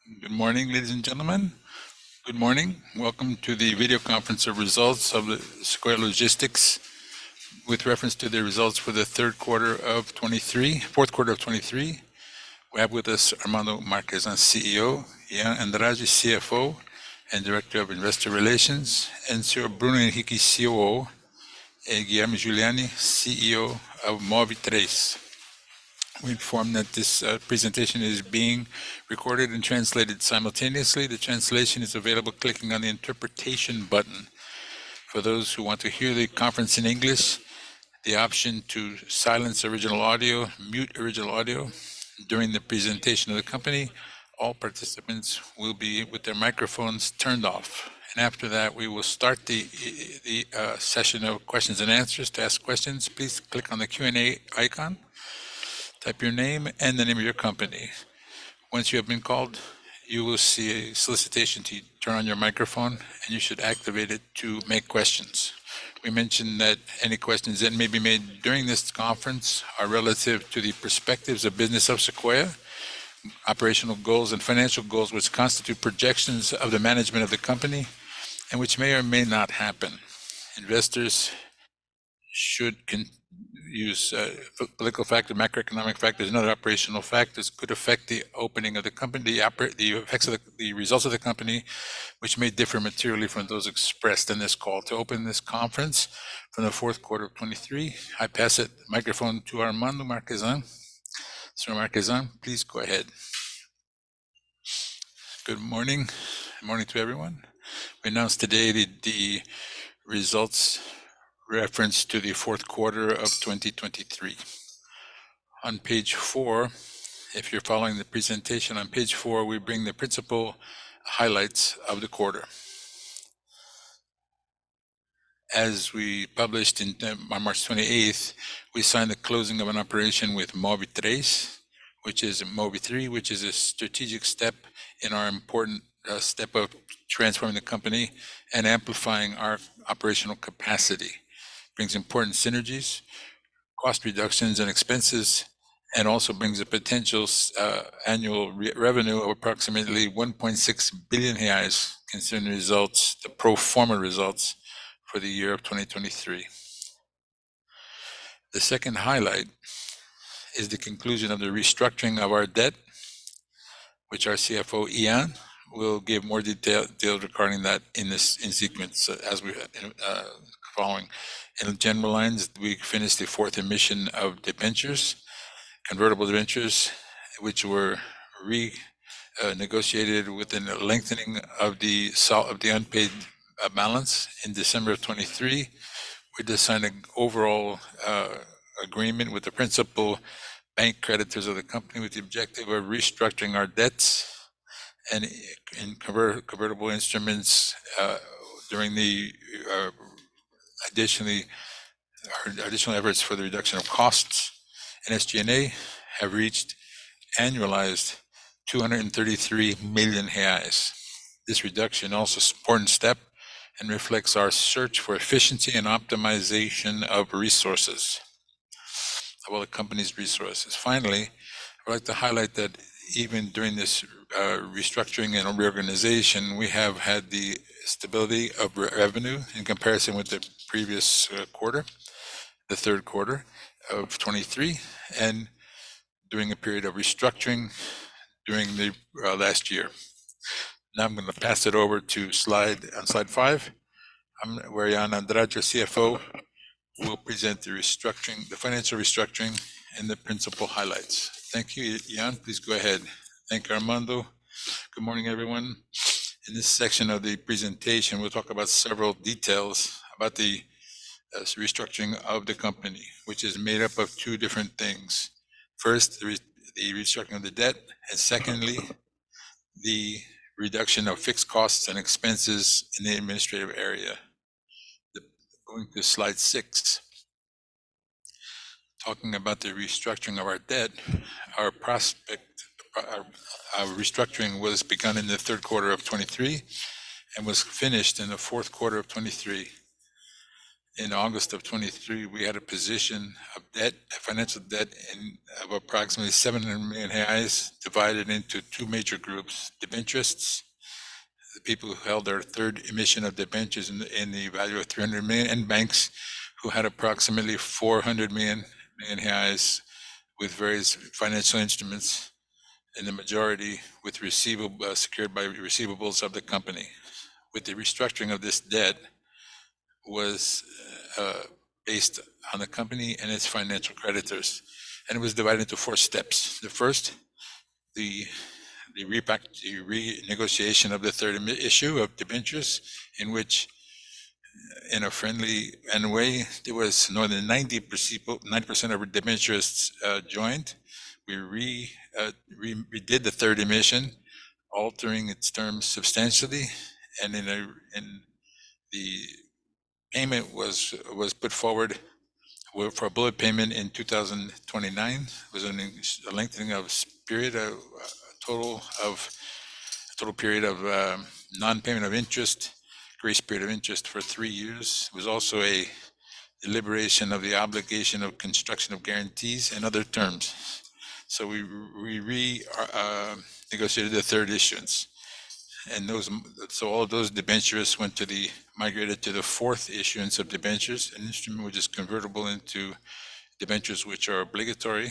Good morning, ladies and gentlemen. Good morning. Welcome to the video conference of results of the Sequoia Logistics with reference to the results for the fourth quarter of 23. We have with us Armando Marquesan, CEO, Ian Andrade, CFO and Director of Investor Relations, and Sir Bruno Henrique, COO, and Guilherme Giuliani, CEO of Move3. We inform that this presentation is being recorded and translated simultaneously. The translation is available clicking on the interpretation button. For those who want to hear the conference in English, the option to silence original audio, mute original audio during the presentation of the company. All participants will be with their microphones turned off. And after that, we will start the session of questions and answers. To ask questions, please click on the Q&A icon. Type your name and the name of your company. Once you have been called, you will see a solicitation to turn on your microphone, and you should activate it to make questions. We mentioned that any questions that may be made during this conference are relative to the perspectives of business of Sequoia, operational goals and financial goals which constitute projections of the management of the company and which may or may not happen. Investors should use political factors, macroeconomic factors, and other operational factors could affect the opening of the company, the effects of the results of the company, which may differ materially from those expressed in this call. To open this conference from the fourth quarter of 23, I pass the microphone to Armando Marquesan. Sir Marquesan, please go ahead. Good morning. Good morning to everyone. We announced today the results reference to the fourth quarter of 2023. On page 4, if you're following the presentation, on page 4, we bring the principal highlights of the quarter. As we published on March 28th, we signed the closing of an operation with Move3, which is a strategic step in our important step of transforming the company and amplifying our operational capacity. Brings important synergies, cost reductions and expenses, and also brings a potential annual revenue of approximately 1.6 billion reais, considering results, the pro forma results for the year of 2023. The second highlight is the conclusion of the restructuring of our debt, which our CFO Ian will give more detail regarding that in sequence as we following. In general lines, we finished the fourth emission of debentures, convertible debentures, which were renegotiated within a lengthening of the unpaid balance in December of 23. We just signed an overall agreement with the principal bank creditors of the company with the objective of restructuring our debts and in convertible instruments during the additional efforts for the reduction of costs and SG&A have reached annualized 233 million reais. This reduction also is an important step and reflects our search for efficiency and optimization of resources, of all the company's resources. Finally, I'd like to highlight that even during this restructuring and reorganization, we have had the stability of revenue in comparison with the previous quarter, the third quarter of 23, and during a period of restructuring during the last year. Now I'm going to pass it over to slide 5, where Ian Andrade, CFO, will present the financial restructuring and the principal highlights. Thank you, Ian. Please go ahead. Thank you, Armando. Good morning, everyone. In this section of the presentation, we'll talk about several details about the restructuring of the company, which is made up of two different things. First, the restructuring of the debt, and secondly, the reduction of fixed costs and expenses in the administrative area. Going to slide 6. Talking about the restructuring of our debt, our restructuring was begun in the third quarter of 23 and was finished in the fourth quarter of 23. in August of 23, we had a position of debt, financial debt, of approximately 700 million reais, divided into two major groups: debenturists, the people who held their third emission of debentures in the value of 300 million, and banks who had approximately 400 million reais with various financial instruments, and the majority with receivable secured by receivables of the company. With the restructuring of this debt was based on the company and its financial creditors, and it was divided into four steps. The first, the renegotiation of the third issue of debentures, in which, in a friendly way, there was more than 90% of debenturists joined. We redid the third emission, altering its terms substantially, and in the payment was put forward for a bullet payment in 2029. It was a lengthening of period, a total period of non-payment of interest, grace period of interest for 3 years. It was also a liberation of the obligation of construction of guarantees and other terms. So we negotiated the third issuance, and all of those debentures migrated to the fourth issuance of debentures, an instrument which is convertible into debentures which are obligatory.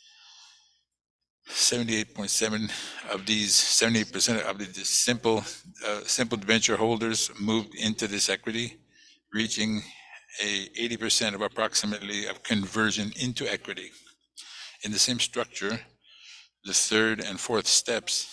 78.7 of these, 78% of the simple debenture holders moved into this equity, reaching 80% of approximately of conversion into equity. In the same structure, the third and fourth steps,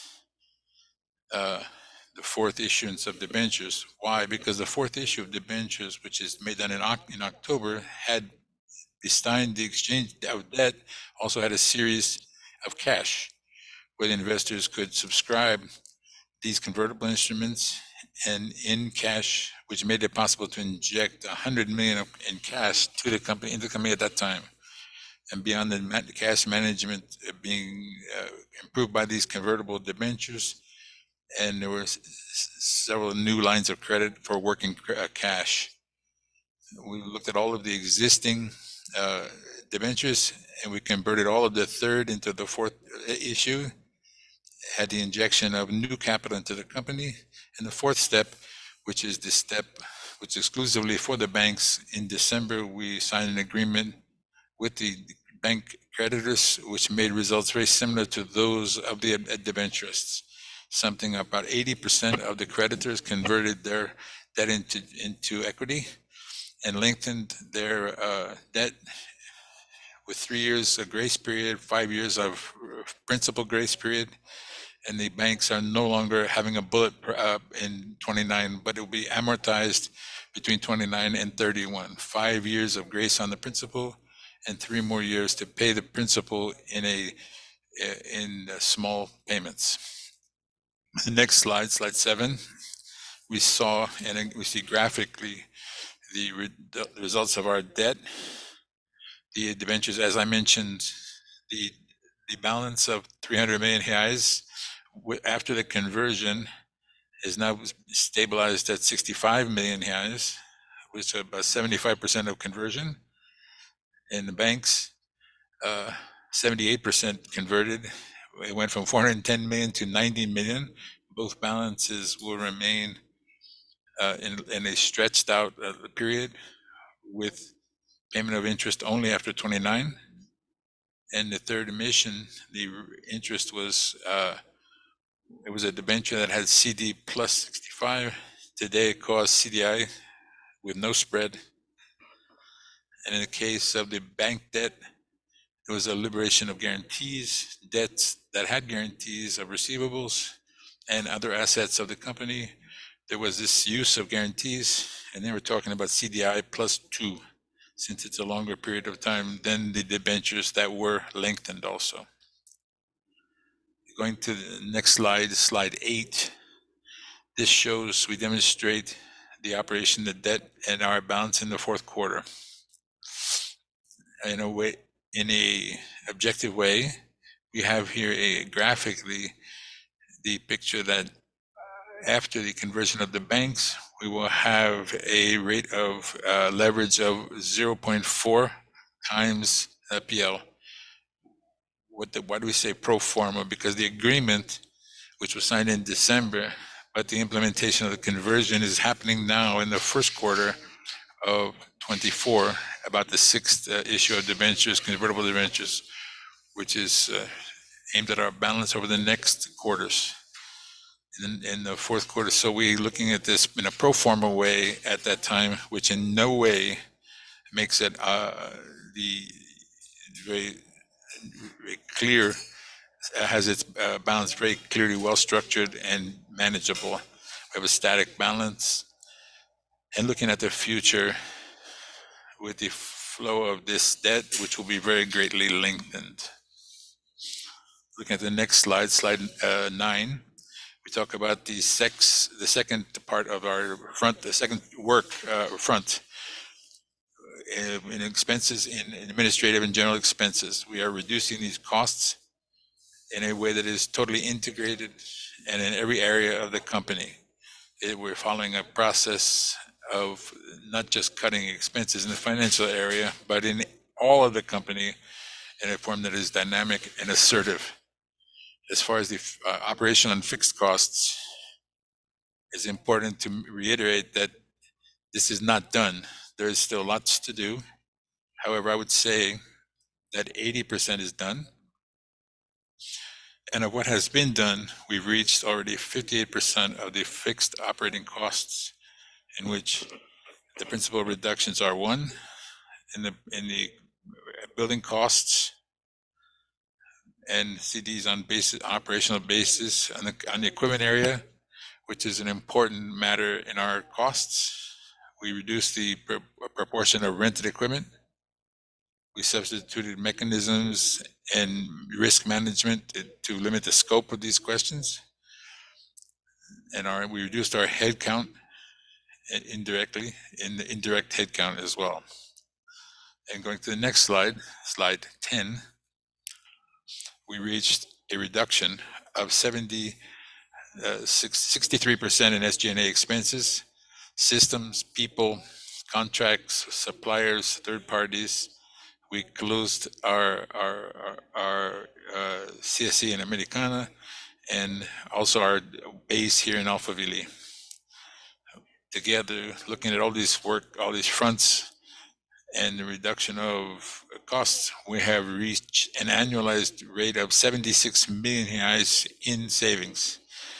the fourth issuance of debentures. Why? Because the fourth issue of debentures, which is made done in October, had, besides the exchange of debt, also had a series of cash, where the investors could subscribe these convertible instruments and in cash, which made it possible to inject 100 million in cash into the company at that time. And beyond the cash management being improved by these convertible debentures, and there were several new lines of credit for working cash. We looked at all of the existing debentures, and we converted all of the third into the fourth issue, had the injection of new capital into the company. And the fourth step, which is the step which is exclusively for the banks, in December, we signed an agreement with the bank creditors, which made results very similar to those of the debenturists. Something about 80% of the creditors converted their debt into equity and lengthened their debt with 3 years of grace period, 5 years of principal grace period. And the banks are no longer having a bullet in 29, but it will be amortized between 29 and 31. 5 years of grace on the principal and 3 more years to pay the principal in small payments. The next slide, slide 7, we see graphically the results of our debt, the debentures. As I mentioned, the balance of 300 million reais after the conversion is now stabilized at 65 million reais, which is about 75% of conversion. In the banks, 78% converted. It went from 410 million to 90 million. Both balances will remain in a stretched out period with payment of interest only after 29. And the third emission, the interest was, it was a debenture that had CD plus 65. Today it costs CDI with no spread. And in the case of the bank debt, it was a liberation of guarantees, debts that had guarantees of receivables and other assets of the company. There was this use of guarantees, and they were talking about CDI plus 2, since it's a longer period of time than the debentures that were lengthened also. Going to the next slide, slide 8. This shows, we demonstrate the operation, the debt, and our balance in the fourth quarter. In a objective way, we have here graphically the picture that After the conversion of the banks, we will have a rate of leverage of 0.4 times PL. Why do we say pro forma? Because the agreement, which was signed in December, but the implementation of the conversion is happening now in the first quarter of 24 about the sixth issue of debentures, convertible debentures, which is aimed at our balance over the next quarters in the fourth quarter. So we're looking at this in a pro forma way at that time, which in no way makes it the very, very clear, has its balance very clearly well structured and manageable. We have a static balance. And looking at the future with the flow of this debt, which will be very greatly lengthened. Looking at the next slide, slide 9, we talk about the second part of our front, the second work front in expenses, in administrative and general expenses. We are reducing these costs in a way that is totally integrated and in every area of the company. We're following a process of not just cutting expenses in the financial area, but in all of the company in a form that is dynamic and assertive. As far as the operational and fixed costs, it's important to reiterate that this is not done. There is still lots to do. However, I would say that 80% is done. And of what has been done, we've reached already 58% of the fixed operating costs, in which the principal reductions are one, in the building costs and CDs on operational basis on the equipment area, which is an important matter in our costs. We reduced the proportion of rented equipment. We substituted mechanisms and risk management to limit the scope of these questions. And we reduced our headcount indirectly in the indirect headcount as well. And going to the next slide, slide 10, we reached a reduction of 63% in SG&A expenses, systems, people, contracts, suppliers, third parties. We closed our CSE in Americana and also our base here in Alphaville. Together, looking at all these fronts and the reduction of costs, we have reached an annualized rate of 76 million reais in savings.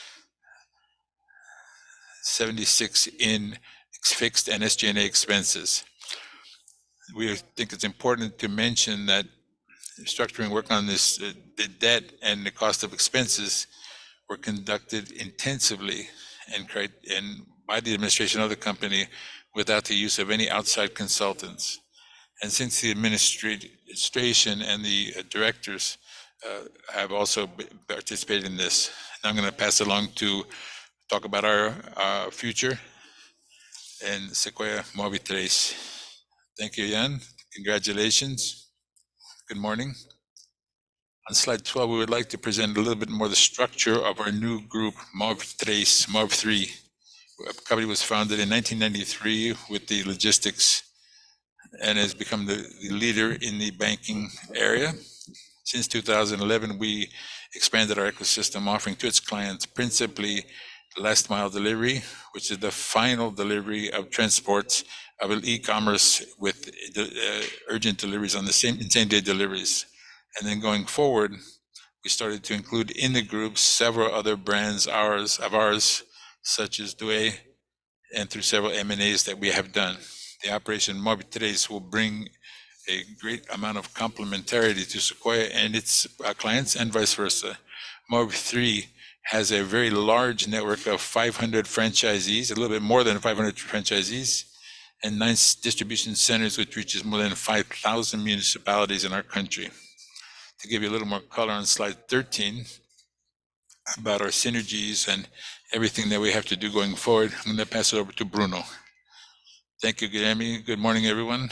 76 in fixed and SG&A expenses. We think it's important to mention that structuring work on this, the debt and the cost of expenses were conducted intensively and by the administration of the company without the use of any outside consultants. And since the administration and the directors have also participated in this, now I'm going to pass along to talk about our future and Sequoia Move3. Thank you, Jan. Congratulations. Good morning. On slide 12, we would like to present a little bit more the structure of our new group, Move3. The company was founded in 1993 with the logistics and has become the leader in the banking area. Since 2011, we expanded our ecosystem, offering to its clients principally last mile delivery, which is the final delivery of transports of e-commerce with urgent deliveries on the same-day deliveries. And then going forward, we started to include in the group several other brands of ours, such as Douay, and through several M&As that we have done. The operation Move3 will bring a great amount of complementarity to Sequoia and its clients, and vice versa. Move3 has a very large network of 500 franchisees, a little bit more than 500 franchisees, and 9 distribution centers, which reaches more than 5,000 municipalities in our country. To give you a little more color on slide 13 about our synergies and everything that we have to do going forward, I'm going to pass it over to Bruno. Thank you, Guilherme. Good morning, everyone.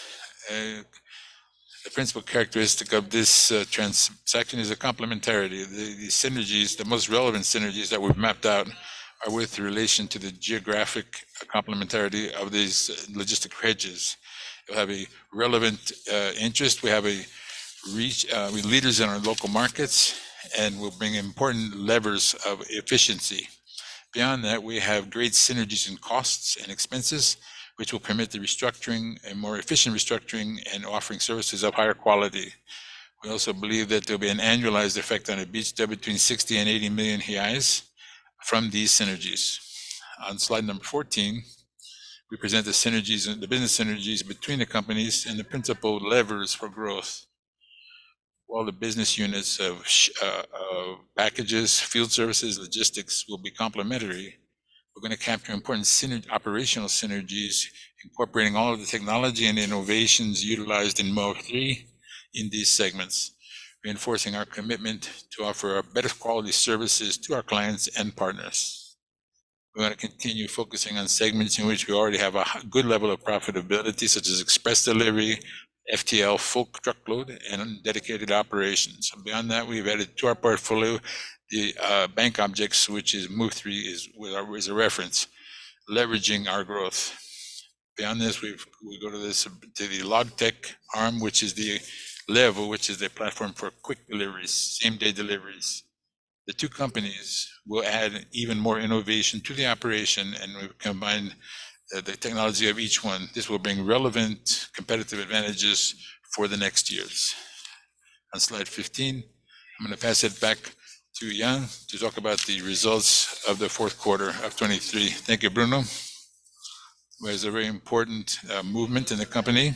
The principal characteristic of this transaction is a complementarity. The synergies, the most relevant synergies that we've mapped out are with relation to the geographic complementarity of these logistic hedges. You'll have a relevant interest. We have a reach, we leaders in our local markets, and will bring important levers of efficiency. Beyond that, we have great synergies in costs and expenses, which will permit the restructuring, a more efficient restructuring, and offering services of higher quality. We also believe that there'll be an annualized effect on EBITDA between 60 and 80 million reais from these synergies. On slide number 14, we present the synergies and the business synergies between the companies and the principal levers for growth. While the business units of packages, field services, logistics will be complementary, we're going to capture important operational synergies, incorporating all of the technology and innovations utilized in MOVE3 in these segments, reinforcing our commitment to offer our better quality services to our clients and partners. We're going to continue focusing on segments in which we already have a good level of profitability, such as express delivery, FTL, full truckload, and dedicated operations. Beyond that, we've added to our portfolio the bank objects, which is MOVE3 is a reference, leveraging our growth. Beyond this, we go to the LogTech arm, which is the Levo, which is the platform for quick deliveries, same-day deliveries. The two companies will add even more innovation to the operation, and we've combined the technology of each one. This will bring relevant competitive advantages for the next years. On slide 15, I'm going to pass it back to Jan to talk about the results of the fourth quarter of 23. Thank you, Bruno. There's a very important movement in the company,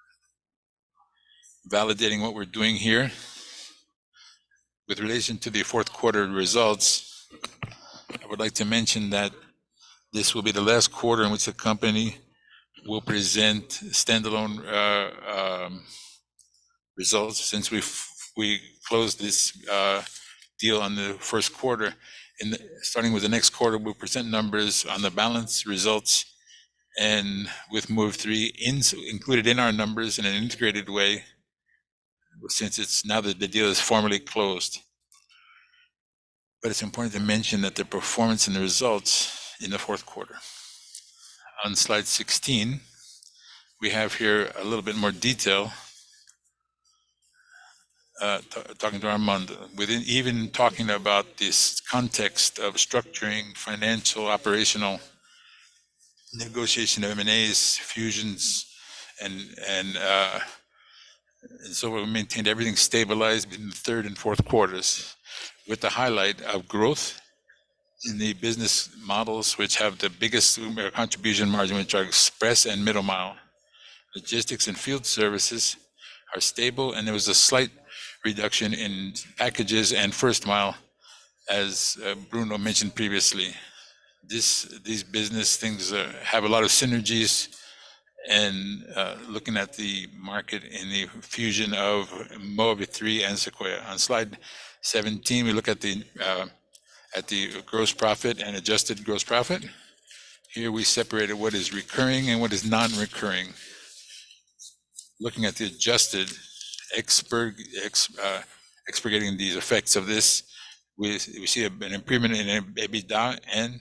validating what we're doing here. With relation to the fourth quarter results, I would like to mention that this will be the last quarter in which the company will present standalone results, since we closed this deal on the first quarter. Starting with the next quarter, we'll present numbers on the balance results, and with MOVE3 included in our numbers in an integrated way, since it's now that the deal is formally closed. But it's important to mention that the performance and the results in the fourth quarter. On slide 16, we have here a little bit more detail, talking to Armando, even talking about this context of structuring, financial, operational, negotiation of M&As, fusions, and so we maintained everything stabilized in the third and fourth quarters, with the highlight of growth in the business models, which have the biggest contribution margin, which are express and middle mile. Logistics and field services are stable, and there was a slight reduction in packages and first mile, as Bruno mentioned previously. These business things have a lot of synergies, and looking at the market in the fusion of MOVE3 and Sequoia. On slide 17, we look at the gross profit and adjusted gross profit. Here we separated what is recurring and what is non-recurring. Looking at the adjusted, expurgating these effects of this, we see an improvement in EBITDA, and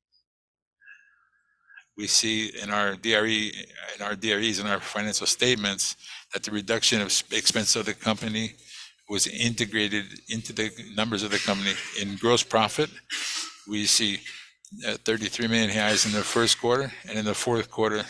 we see in our DREs, in our financial statements, that the reduction of expense of the company was integrated into the numbers of the company. In gross profit, we see 33 million reais in the first quarter, and in the fourth quarter,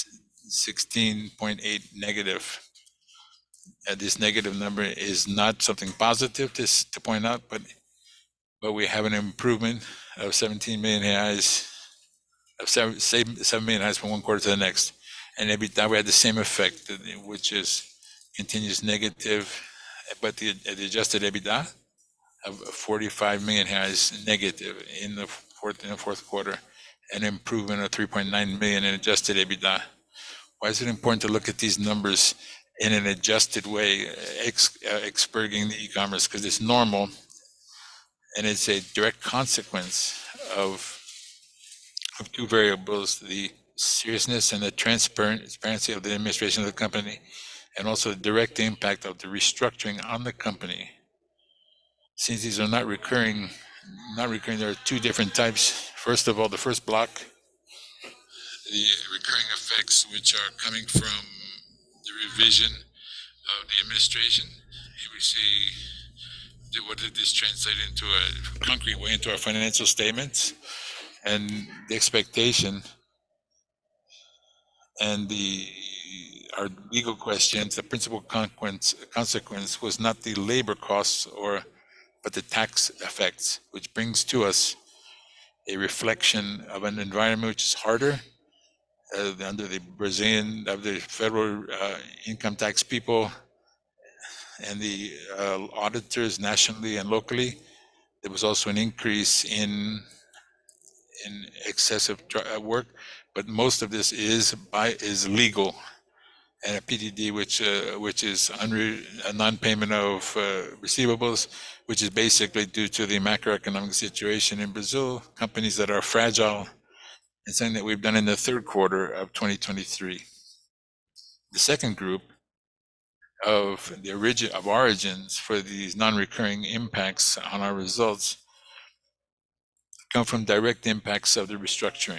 16.8 negative. This negative number is not something positive to point out, but we have an improvement of 17 million reais, of 7 million reais from one quarter to the next. And EBITDA, we had the same effect, which continues negative, but the adjusted EBITDA of 45 million negative in the fourth quarter, an improvement of 3.9 million in adjusted EBITDA. Why is it important to look at these numbers in an adjusted way, expurgating the e-commerce? Because it's normal, and it's a direct consequence of two variables: the seriousness and the transparency of the administration of the company, and also the direct impact of the restructuring on the company. Since these are not recurring, there are two different types. First of all, the first block, the recurring effects which are coming from the revision of the administration. Here we see what did this translate into a concrete way into our financial statements, and the expectation and our legal questions. The principal consequence was not the labor costs but the tax effects, which brings to us a reflection of an environment which is harder under the Brazilian of the federal income tax people and the auditors nationally and locally. There was also an increase in excessive work, but most of this is legal, and a PDD which is a non-payment of receivables, which is basically due to the macroeconomic situation in Brazil, companies that are fragile, and something that we've done in the third quarter of 2023. The second group of origins for these non-recurring impacts on our results come from direct impacts of the restructuring.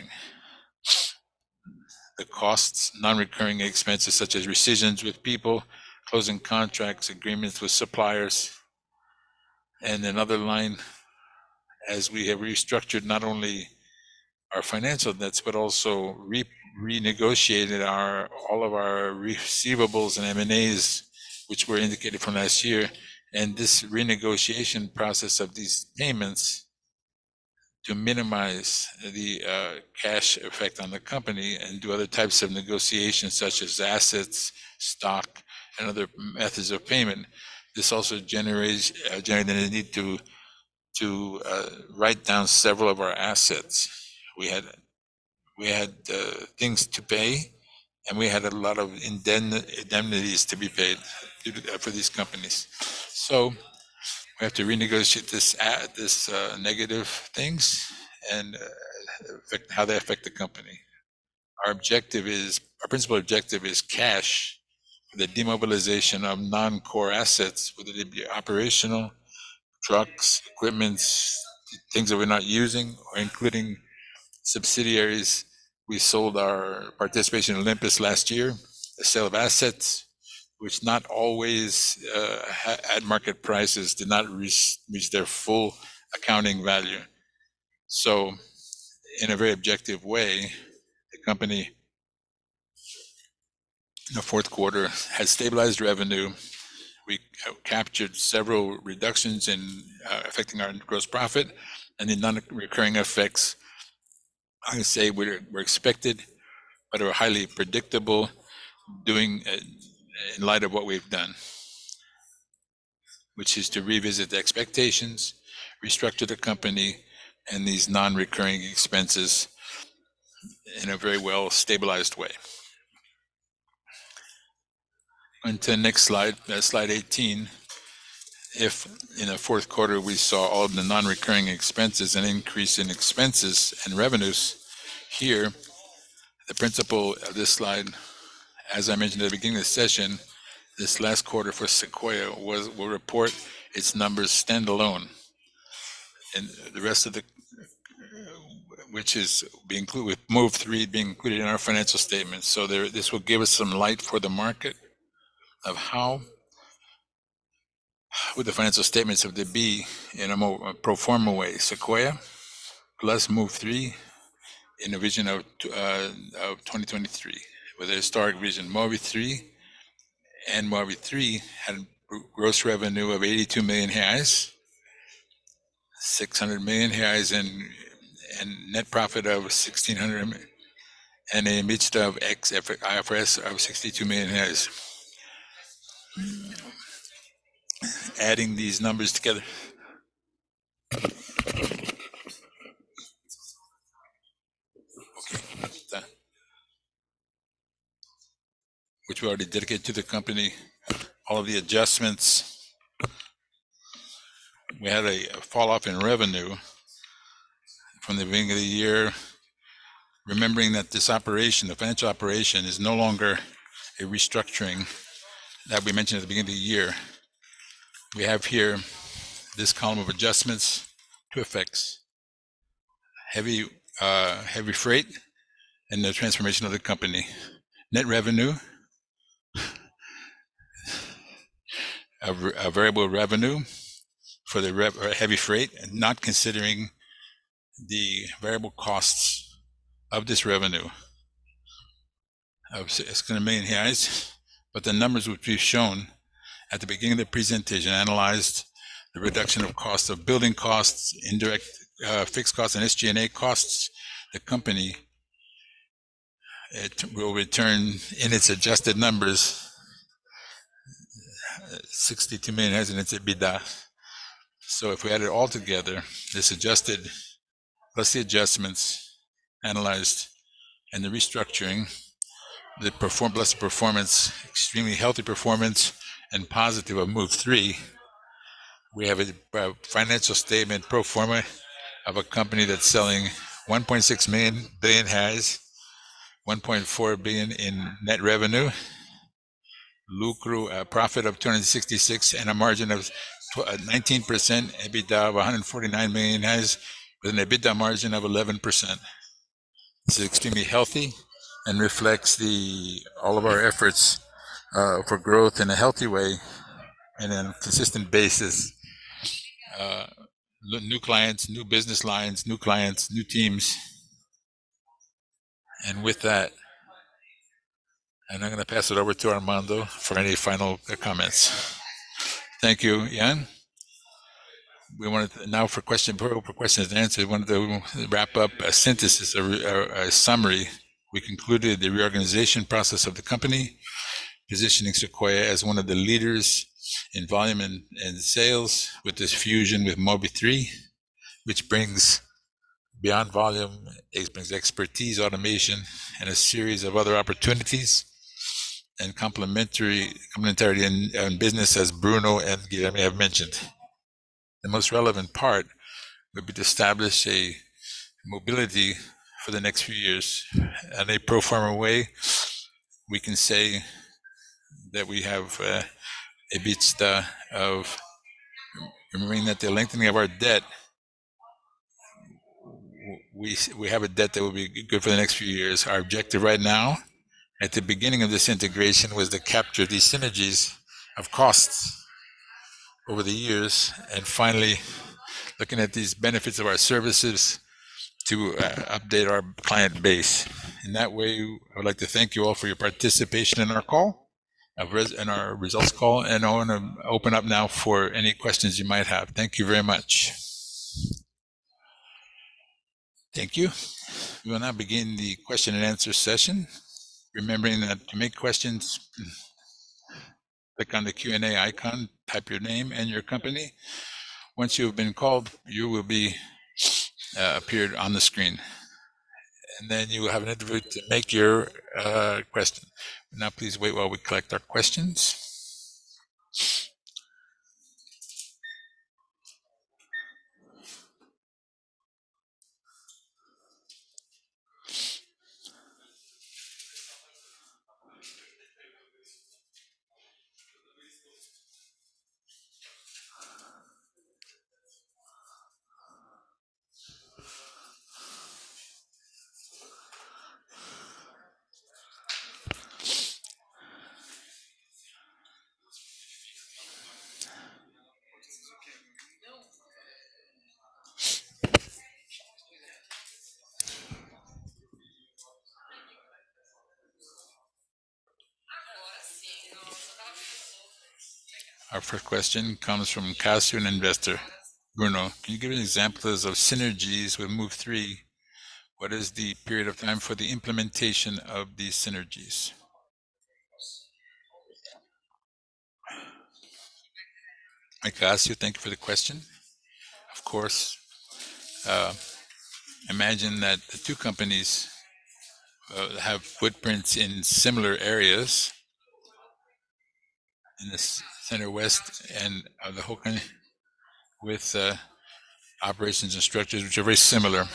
The costs, non-recurring expenses such as rescissions with people, closing contracts, agreements with suppliers, and another line, as we have restructured not only our financial debts, but also renegotiated all of our receivables and M&As, which were indicated from last year. And this renegotiation process of these payments to minimize the cash effect on the company and do other types of negotiations such as assets, stock, and other methods of payment. This also generated a need to write down several of our assets. We had things to pay, and we had a lot of indemnities to be paid for these companies. So we have to renegotiate this negative things and how they affect the company. Our principal objective is cash for the demobilization of non-core assets, whether they be operational, trucks, equipments, things that we're not using, or including subsidiaries. We sold our participation in Olympus last year, the sale of assets, which not always at market prices did not reach their full accounting value. So in a very objective way, the company in the fourth quarter has stabilized revenue. We captured several reductions in affecting our gross profit, and the non-recurring effects, I would say, were expected, but are highly predictable, in light of what we've done, which is to revisit the expectations, restructure the company, and these non-recurring expenses in a very well stabilized way. On to the next slide, slide 18. If in the fourth quarter we saw all of the non-recurring expenses, an increase in expenses and revenues, here, the principle of this slide, as I mentioned at the beginning of the session, this last quarter for Sequoia will report its numbers standalone, and the rest of which is being included with Move 3 being included in our financial statements. So this will give us some light for the market of how would the financial statements of the be in a more pro forma way. Sequoia plus Move 3 in a vision of 2023 with a historic vision. Move 3 and Move 3 had gross revenue of 82 million reais, 600 million reais and net profit of 1,600, and an EBITDA of IFRS of 62 million reais. Adding these numbers together. Okay. Which we already dedicated to the company. All of the adjustments. We had a fall off in revenue from the beginning of the year, remembering that this operation, the financial operation, is no longer a restructuring that we mentioned at the beginning of the year. We have here this column of adjustments to effects, heavy freight, and the transformation of the company. Net revenue, a variable revenue for the heavy freight, not considering the variable costs of this revenue of 600 million reais, but the numbers which we've shown at the beginning of the presentation analyzed the reduction of costs of building costs, indirect fixed costs, and SG&A costs. The company will return in its adjusted numbers 62 million as in its EBITDA. So if we add it all together, this adjusted plus the adjustments analyzed and the restructuring, the plus the performance, extremely healthy performance and positive of Move 3, we have a financial statement pro forma of a company that's selling 1.6 billion has 1.4 billion in net revenue, lucro, a profit of 266 and a margin of 19%, EBITDA of 149 million has with an EBITDA margin of 11%. This is extremely healthy and reflects all of our efforts for growth in a healthy way and on a consistent basis. New clients, new business lines, new clients, new teams. And with that, and I'm going to pass it over to Armando for any final comments. Thank you, Jan. We wanted now for questions and answers. We wanted to wrap up a synthesis, a summary. We concluded the reorganization process of the company, positioning Sequoia as one of the leaders in volume and sales with this fusion with Mobi3, which brings beyond volume, it brings expertise, automation, and a series of other opportunities and complementarity in business, as Bruno and Guilherme have mentioned. The most relevant part would be to establish a mobility for the next few years. In a pro forma way, we can say that we have a EBITDA of, remembering that the lengthening of our debt, we have a debt that will be good for the next few years. Our objective right now, at the beginning of this integration, was to capture these synergies of costs over the years, and finally, looking at these benefits of our services to update our client base. In that way, I would like to thank you all for your participation in our call, in our results call, and I want to open up now for any questions you might have. Thank you very much. Thank you. We will now begin the question and answer session. Remembering that to make questions, click on the Q&A icon, type your name and your company. Once you have been called, you will be appeared on the screen. And then you will have an interview to make your question. Now please wait while we collect our questions. Our first question comes from Cássio, an investor. Bruno, can you give examples of synergies with Move 3? What is the period of time for the implementation of these synergies? Hi, Cássio, thank you for the question. Of course, imagine that the two companies have footprints in similar areas in the center west and the whole country, with operations and structures which are very similar.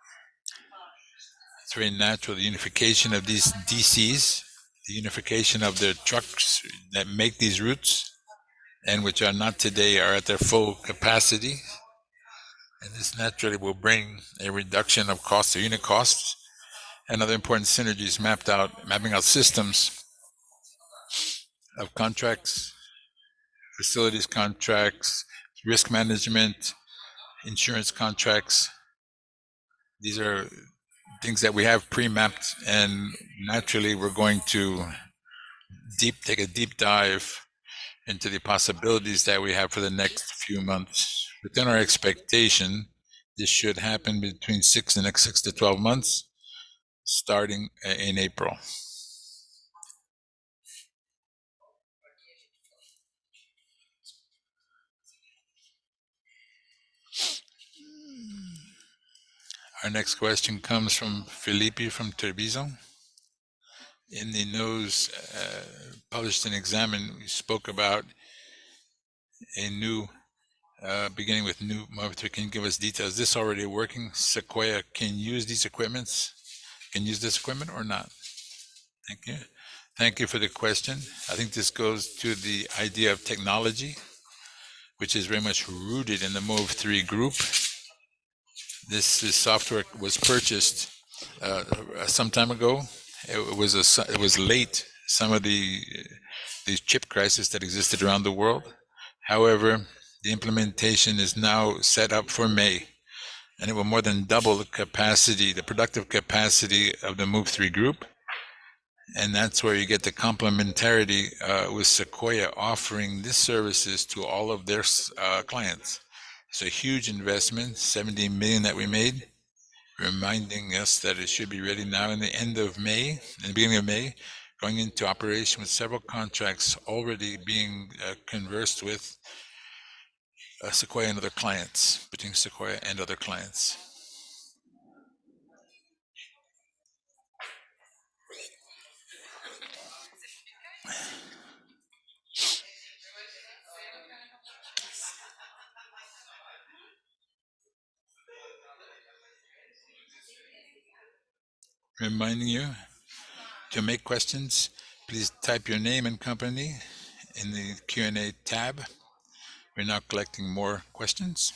It's very natural, the unification of these DCs, the unification of the trucks that make these routes and which are not today are at their full capacity, And this naturally will bring a reduction of costs or unit costs and other important synergies mapping out systems of contracts, facilities contracts, risk management, insurance contracts. These are things that we have pre-mapped, and naturally we're going to take a deep dive into the possibilities that we have for the next few months. Within our expectation, this should happen between the next 6 to 12 months, starting in April. Our next question comes from Felipe from Treviso. In the news published in Examine, we spoke about a new beginning with new Marvin. Can you give us details? Is this already working? Sequoia can use these equipments? Can use this equipment or not? Thank you. Thank you for the question. I think this goes to the idea of technology, which is very much rooted in the Move3 group. This software was purchased some time ago. It was late. Some of these chip crisis that existed around the world. However, the implementation is now set up for May, and it will more than double the capacity, the productive capacity of the Move3 group. And that's where you get the complementarity with Sequoia offering this services to all of their clients. It's a huge investment, 70 million that we made, reminding us that it should be ready now in the end of May, in the beginning of May, going into operation with several contracts already being conversed with Sequoia and other clients, between Sequoia and other clients. Reminding you to make questions, please type your name and company in the Q&A tab. We're now collecting more questions.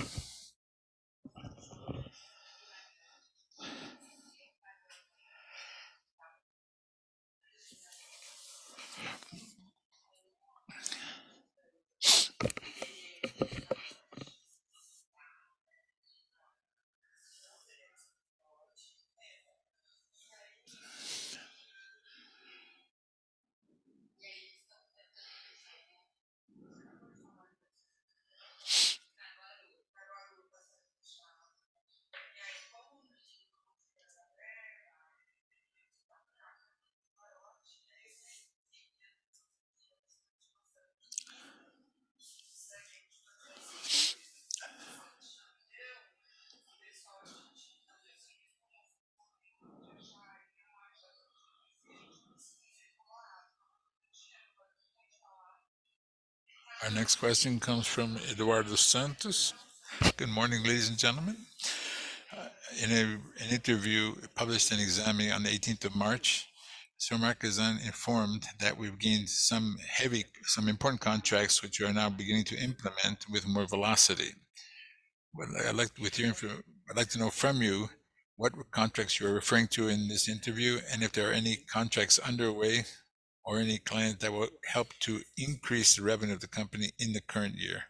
Our next question comes from Eduardo Santos. Good morning, ladies and gentlemen. In an interview published in Examine on the 18th of March, Sir Marquesan informed that we've gained some important contracts which we are now beginning to implement with more velocity. Well, I'd like to know from you what contracts you're referring to in this interview, and if there are any contracts underway or any client that will help to increase the revenue of the company in the current year.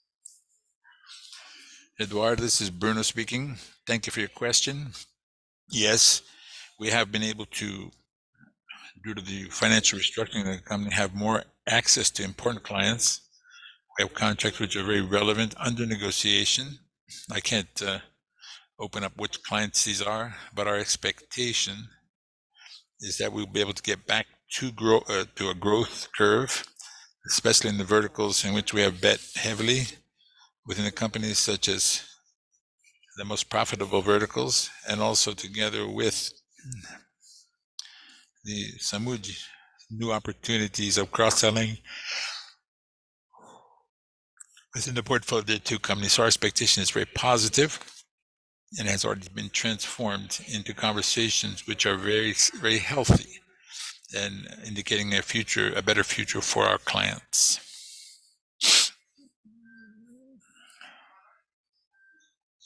Eduardo, this is Bruno speaking. Thank you for your question. Yes, we have been able to, due to the financial restructuring of the company, have more access to important clients. We have contracts which are very relevant under negotiation. I can't open up which clients these are, but our expectation is that we'll be able to get back to a growth curve, especially in the verticals in which we have bet heavily within the companies, such as the most profitable verticals, and also together with the Samuji, new opportunities of cross-selling within the portfolio of the two companies. So our expectation is very positive and has already been transformed into conversations which are very, very healthy and indicating a better future for our clients.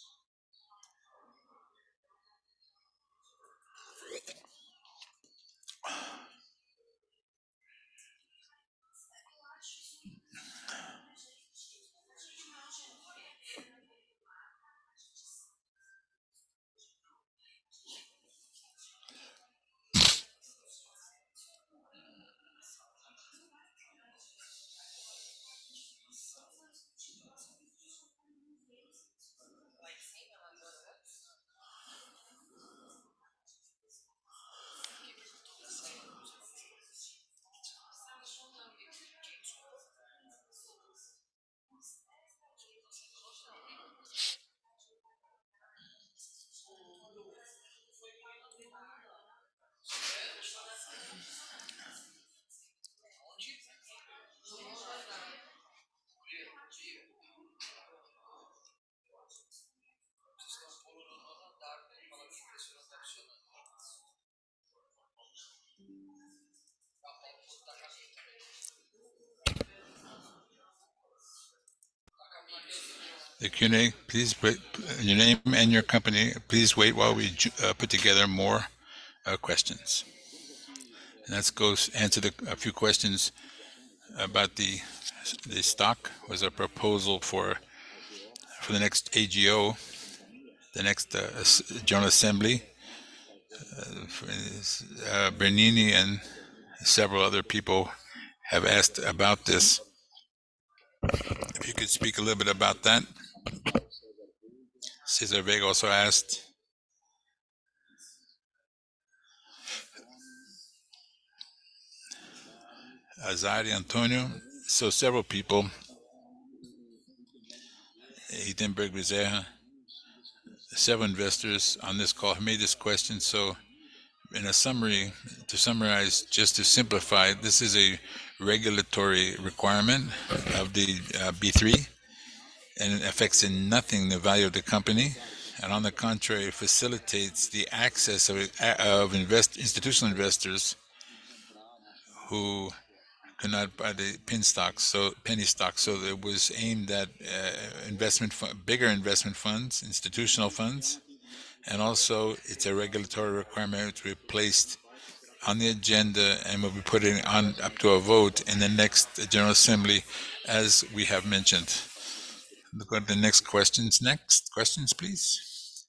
The Q&A, please put your name and your company. Please wait while we put together more questions. And let's go answer a few questions about the stock. Was a proposal for the next AGO, the next General Assembly. Bernini and several other people have asked about this. If you could speak a little bit about that. Cesar Vega also asked. Azari Antonio. So several people. Edenberg Bezerra. Several investors on this call have made this question. So in a summary, to summarize, just to simplify, this is a regulatory requirement of the B3, and it affects in nothing the value of the company. And on the contrary, it facilitates the access of institutional investors who could not buy the penny stocks. So it was aimed at bigger investment funds, institutional funds, and also it's a regulatory requirement to be placed on the agenda and will be putting on up to a vote in the next General Assembly, as we have mentioned. Look at the next questions. Next questions, please.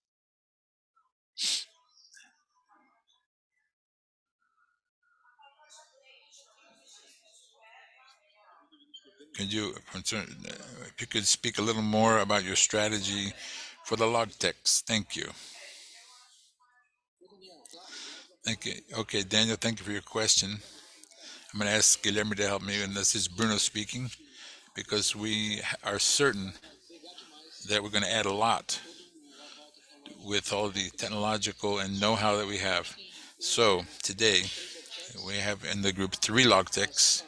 If you could speak a little more about your strategy for the log text. Thank you. Thank you. Okay, Daniel, thank you for your question. I'm going to ask Guillermo to help me, and this is Bruno speaking, because we are certain that we're going to add a lot with all the technological and know-how that we have. So today we have in the group 3 Logtechs,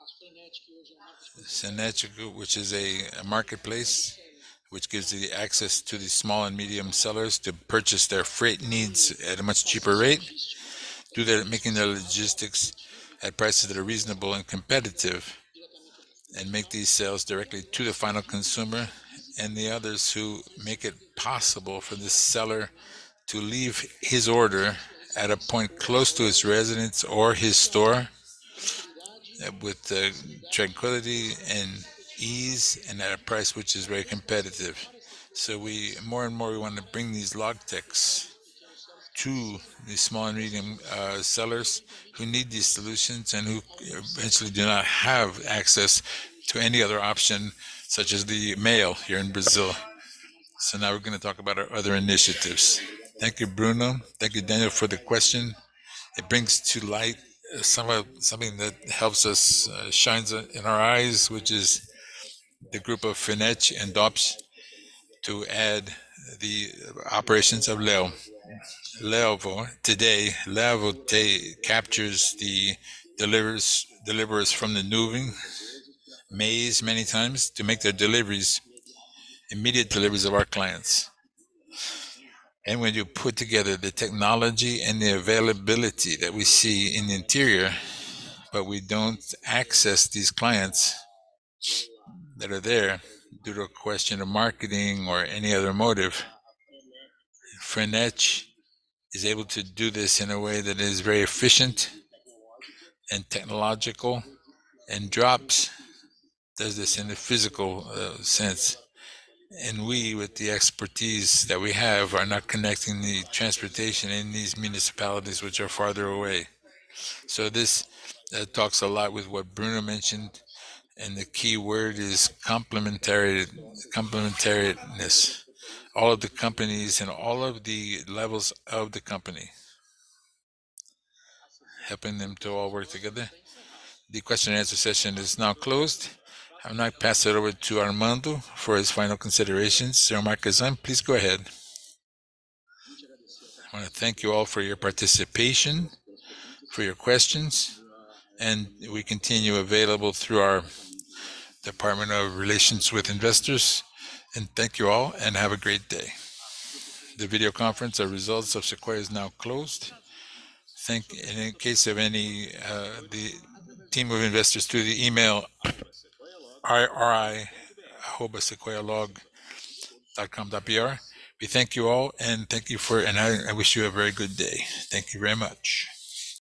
Senetico, which is a marketplace which gives the access to the small and medium sellers to purchase their freight needs at a much cheaper rate, making their logistics at prices that are reasonable and competitive, and make these sales directly to the final consumer, and the others who make it possible for the seller to leave his order at a point close to his residence or his store with tranquility and ease and at a price which is very competitive. So we more and more we want to bring these log techs to the small and medium sellers who need these solutions and who eventually do not have access to any other option, such as the mail here in Brazil. So now we're going to talk about our other initiatives. Thank you, Bruno. Thank you, Daniel, for the question. It brings to light something that helps us shines in our eyes, which is the group of Finech and DOPS to add the operations of Leo. Levo captures the deliverers from the moving maze many times to make their deliveries, immediate deliveries of our clients. And when you put together the technology and the availability that we see in the interior, but we don't access these clients that are there due to a question of marketing or any other motive, French is able to do this in a way that is very efficient and technological, and Drops does this in a physical sense. And we, with the expertise that we have, are not connecting the transportation in these municipalities which are farther away. So this talks a lot with what Bruno mentioned, and the key word is complementariness. All of the companies and all of the levels of the company, helping them to all work together. The question and answer session is now closed. I'll now pass it over to Armando for his final considerations. Sir Marquesan, please go ahead. I want to thank you all for your participation, for your questions, and we continue available through our Department of Relations with Investors. And thank you all, and have a great day. The video conference of results of Sequoia is now closed. In case of any, the team of investors through the email iri@sequoialog We thank you all and thank you and I wish you a very good day. Thank you very much.